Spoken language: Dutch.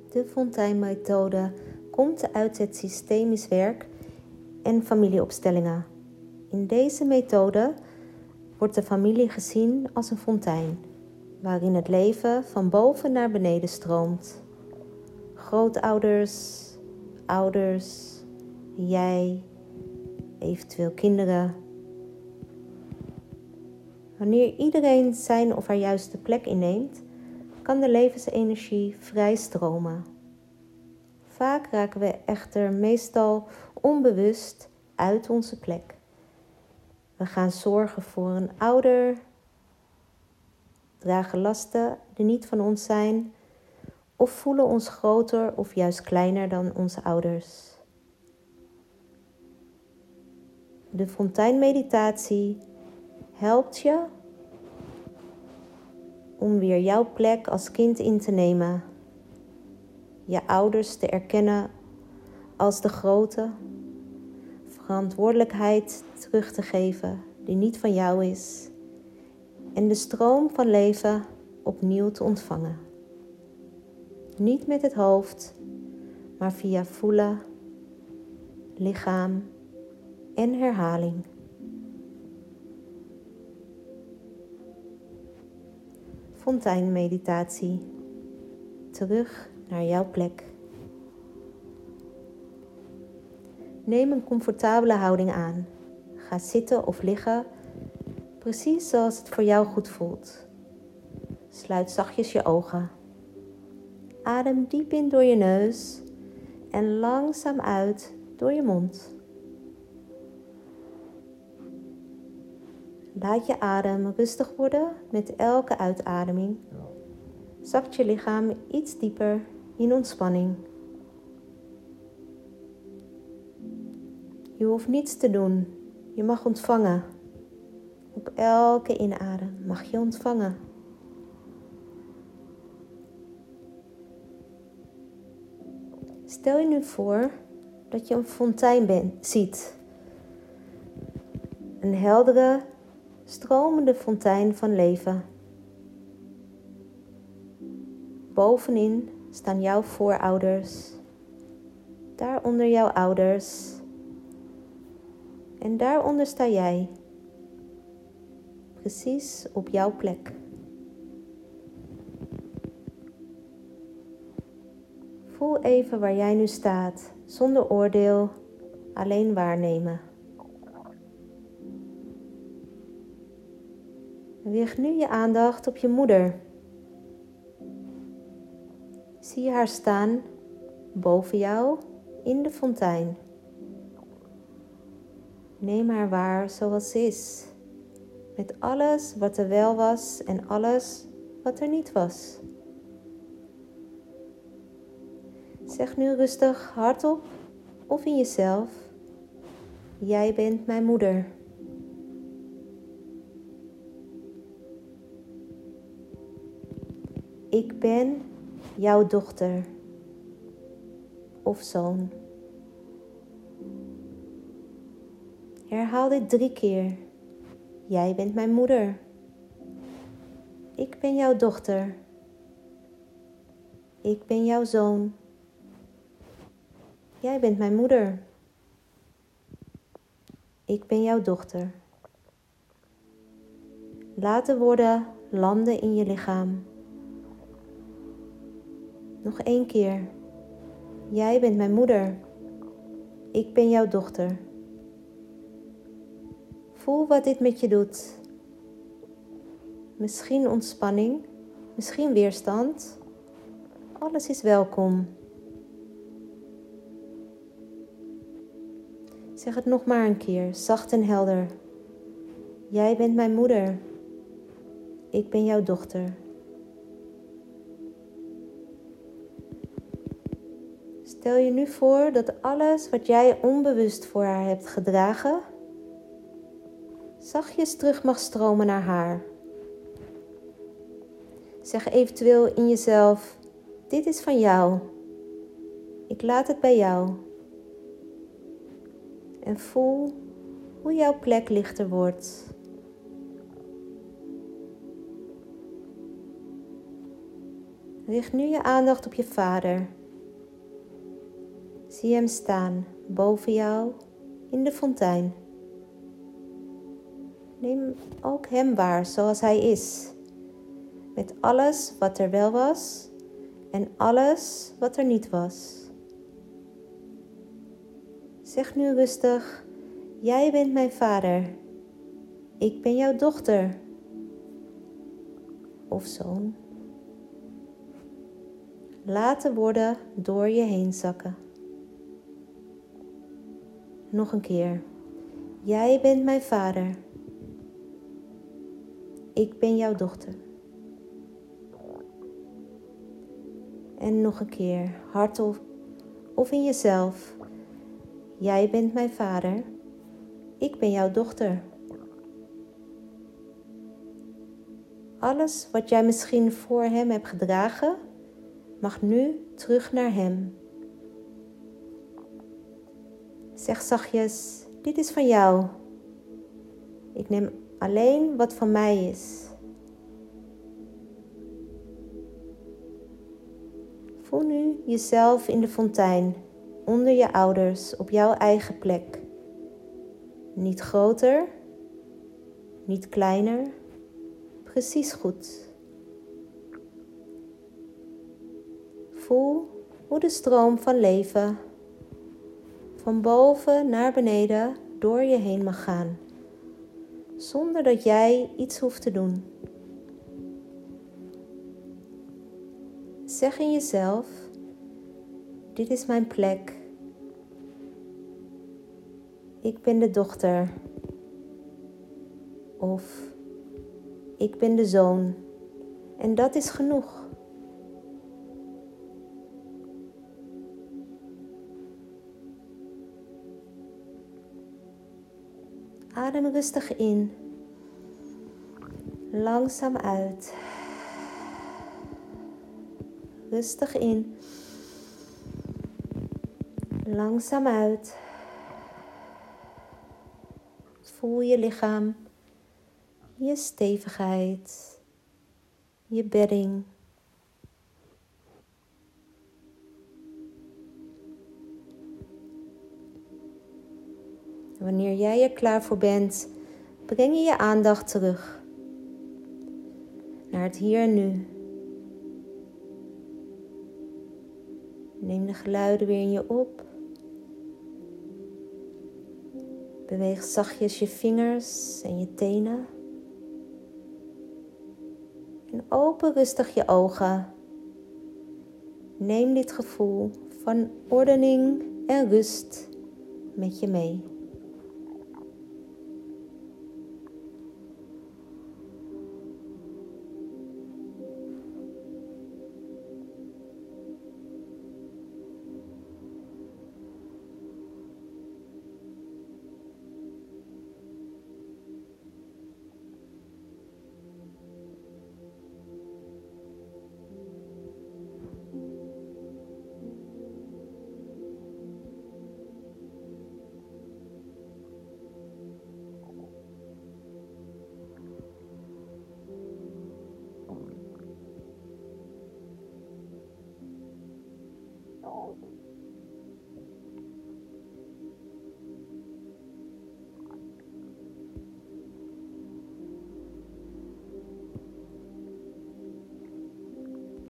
De Fontijn-methode komt uit het systemisch werk en familieopstellingen. In deze methode wordt de familie gezien als een fontein, waarin het leven van boven naar beneden stroomt. Grootouders, ouders, jij, eventueel kinderen. Wanneer iedereen zijn of haar juiste plek inneemt, kan de levensenergie vrij stromen. Vaak raken we echter meestal onbewust uit onze plek. We gaan zorgen voor een ouder, dragen lasten die niet van ons zijn, of voelen ons groter of juist kleiner dan onze ouders. De Fontijn-meditatie helpt je om weer jouw plek als kind in te nemen. Je ouders te erkennen als de grote, verantwoordelijkheid terug te geven die niet van jou is. En de stroom van leven opnieuw te ontvangen. Niet met het hoofd, maar via voelen, lichaam en herhaling. Fontijn-meditatie. Terug naar jouw plek. Neem een comfortabele houding aan. Ga zitten of liggen, precies zoals het voor jou goed voelt. Sluit zachtjes je ogen. Adem diep in door je neus en langzaam uit door je mond. Laat je adem rustig worden met elke uitademing. Zakt je lichaam iets dieper in ontspanning. Je hoeft niets te doen. Je mag ontvangen. Op elke inadem mag je ontvangen. Stel je nu voor dat je een fontein ziet. Een heldere, stromende fontein van leven. Bovenin staan jouw voorouders. Daaronder jouw ouders. En daaronder sta jij. Precies op jouw plek. Voel even waar jij nu staat, zonder oordeel, alleen waarnemen. Richt nu je aandacht op je moeder. Zie haar staan boven jou in de fontein. Neem haar waar zoals ze is, met alles wat er wel was en alles wat er niet was. Zeg nu rustig hardop of in jezelf: jij bent mijn moeder. Ik ben jouw dochter of zoon. Herhaal dit 3 keer. Jij bent mijn moeder. Ik ben jouw dochter. Ik ben jouw zoon. Jij bent mijn moeder. Ik ben jouw dochter. Laat de woorden landen in je lichaam. Nog 1 keer. Jij bent mijn moeder. Ik ben jouw dochter. Voel wat dit met je doet. Misschien ontspanning, misschien weerstand. Alles is welkom. Zeg het nog maar een keer, zacht en helder. Jij bent mijn moeder. Ik ben jouw dochter. Stel je nu voor dat alles wat jij onbewust voor haar hebt gedragen, zachtjes terug mag stromen naar haar. Zeg eventueel in jezelf: dit is van jou. Ik laat het bij jou. En voel hoe jouw plek lichter wordt. Richt nu je aandacht op je vader Zie hem staan boven jou in de fontein. Neem ook hem waar zoals hij is. Met alles wat er wel was en alles wat er niet was. Zeg nu rustig: jij bent mijn vader. Ik ben jouw dochter. Of zoon. Laat de woorden door je heen zakken. Nog een keer. Jij bent mijn vader. Ik ben jouw dochter. En nog een keer, hardop of in jezelf. Jij bent mijn vader. Ik ben jouw dochter. Alles wat jij misschien voor hem hebt gedragen, mag nu terug naar hem. Zeg zachtjes: dit is van jou. Ik neem alleen wat van mij is. Voel nu jezelf in de fontein, onder je ouders, op jouw eigen plek. Niet groter, niet kleiner, precies goed. Voel hoe de stroom van leven van boven naar beneden door je heen mag gaan, zonder dat jij iets hoeft te doen. Zeg in jezelf: dit is mijn plek. Ik ben de dochter. Of ik ben de zoon. En dat is genoeg. Adem rustig in. Langzaam uit. Rustig in. Langzaam uit. Voel je lichaam, je stevigheid, je bedding. Wanneer jij er klaar voor bent, breng je je aandacht terug naar het hier en nu. Neem de geluiden weer in je op. Beweeg zachtjes je vingers en je tenen. En open rustig je ogen. Neem dit gevoel van ordening en rust met je mee.